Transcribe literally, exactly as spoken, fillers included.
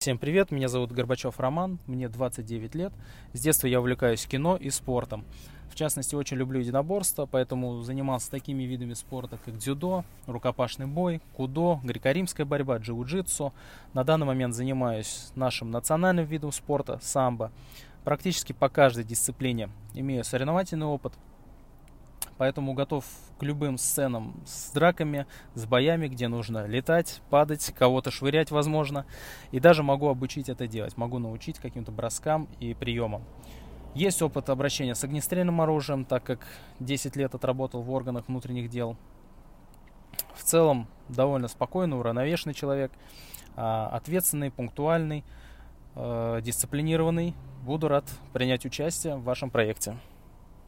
Всем привет, меня зовут Горбачев Роман, мне двадцать девять лет. С детства я увлекаюсь кино и спортом. В частности, очень люблю единоборство, поэтому занимался такими видами спорта, как дзюдо, рукопашный бой, кудо, греко-римская борьба, джиу-джитсу. На данный момент занимаюсь нашим национальным видом спорта – самбо. Практически по каждой дисциплине имею соревновательный опыт, поэтому готов к любым сценам с драками, с боями, где нужно летать, падать, кого-то швырять, возможно. И даже могу обучить это делать, могу научить каким-то броскам и приемам. Есть опыт обращения с огнестрельным оружием, так как десять лет отработал в органах внутренних дел. В целом довольно спокойный, уравновешенный человек, ответственный, пунктуальный, дисциплинированный. Буду рад принять участие в вашем проекте.